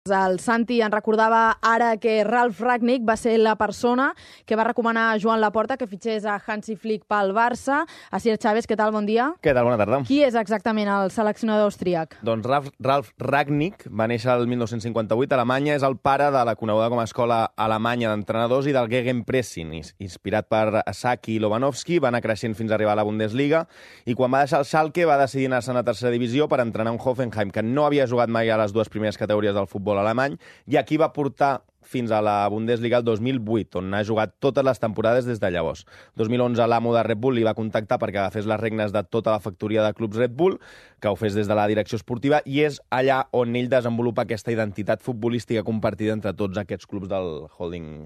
El Santi en recordava ara que Ralf Rangnick va ser la persona que va recomanar a Joan Laporta que fitxés a Hansi Flick pel Barça. Asier Chávez, què tal? Bon dia. Què tal? Bona tarda. Qui és exactament el seleccionador austríac? Doncs Ralf Rangnick va néixer el 1958 a Alemanya, és el pare de la coneguda com a escola alemanya d'entrenadors i del Gegenpressing. Inspirat per Saki i Lobanovski, va anar creixent fins a arribar a la Bundesliga i quan va deixar el Schalke va decidir anar-se'n a tercera divisió per entrenar un Hoffenheim que no havia jugat mai a les dues primeres categories del futbol alemany, i aquí va portar fins a la Bundesliga el 2008, on ha jugat totes les temporades des de llavors. 2011 l'amo de Red Bull li va contactar perquè agafés les regnes de tota la factoria de clubs Red Bull, que ho fes des de la direcció esportiva, i és allà on ell desenvolupa aquesta identitat futbolística compartida entre tots aquests clubs del holding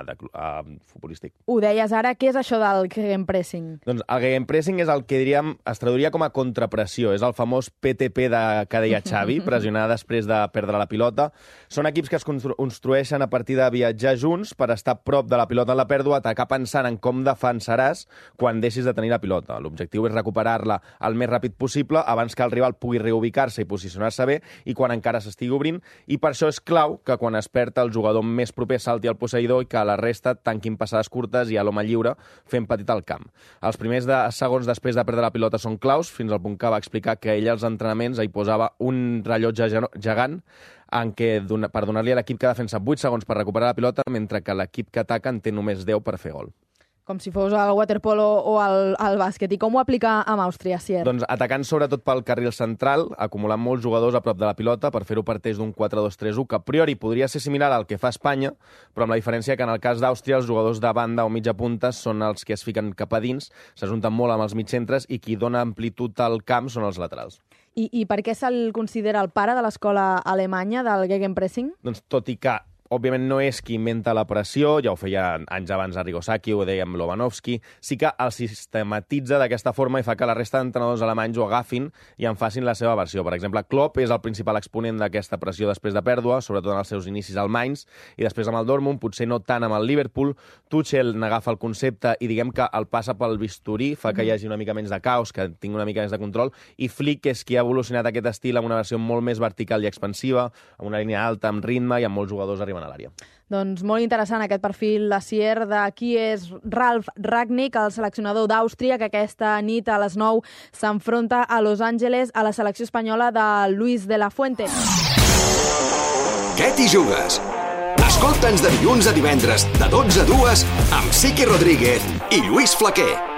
futbolístic. Ho deies ara, què és això del Gegenpressing? Doncs el Gegenpressing és el que es traduiria com a contrapressió, és el famós PTP que deia Xavi, pressionar després de perdre la pilota. Són equips que es construeixen a partir de viatjar junts per estar a prop de la pilota en la pèrdua, atacar pensant en com defensaràs quan deixis de tenir la pilota. L'objectiu és recuperar-la el més ràpid possible abans que el rival pugui reubicar-se i posicionar-se bé i quan encara s'estigui obrint, i per això és clau que quan es perd el jugador més proper salti al posseïdor i que la resta tanquin passades curtes i a l'home lliure fent petit al camp. Els primers segons després de perdre la pilota són claus, fins al punt que va explicar que ell als entrenaments hi posava un rellotge gegant en què, per donar-li a l'equip que defensa 8 segons per recuperar la pilota, mentre que l'equip que ataca en té només 10 per fer gol. Com si fos el waterpolo o el bàsquet. I com ho aplica amb Àustria, Sier? Doncs atacant sobretot pel carril central, acumulant molts jugadors a prop de la pilota per fer-ho parteix d'un 4-2-3-1, que a priori podria ser similar al que fa Espanya, però amb la diferència que en el cas d'Àustria els jugadors de banda o mitja punta són els que es fiquen cap a dins, s'ajunten molt amb els mitjcentres i qui dona amplitud al camp són els laterals. I per què se'l considera el pare de l'escola alemanya del Gegenpressing? Doncs tot i que òbviament no és qui inventa la pressió, ja ho feia anys abans Arrigo Sacchi, ho deia amb Lobanovski, sí que el sistematitza d'aquesta forma i fa que la resta d'entrenadors alemanys ho agafin i en facin la seva versió. Per exemple, Klopp és el principal exponent d'aquesta pressió després de pèrdua, sobretot en els seus inicis al Mainz, i després amb el Dortmund, potser no tant amb el Liverpool. Tuchel n'agafa el concepte i diguem que el passa pel bisturí, fa que hi hagi una mica menys de caos, que tingui una mica més de control, i Flick és qui ha evolucionat aquest estil amb una versió molt més vertical i expansiva, amb una línia alta, amb ritme i amb molts jugadors arribant a l'àrea. Doncs molt interessant aquest perfil, Asier, de qui és Ralf Rangnick, el seleccionador d'Àustria, que aquesta nit a les 9 s'enfronta a Los Angeles a la selecció espanyola de Luis de la Fuente. Què t'hi jugues? Escolta'ns de dilluns a divendres, de 12 a 2, amb Siqui Rodríguez i Lluís Flaquer.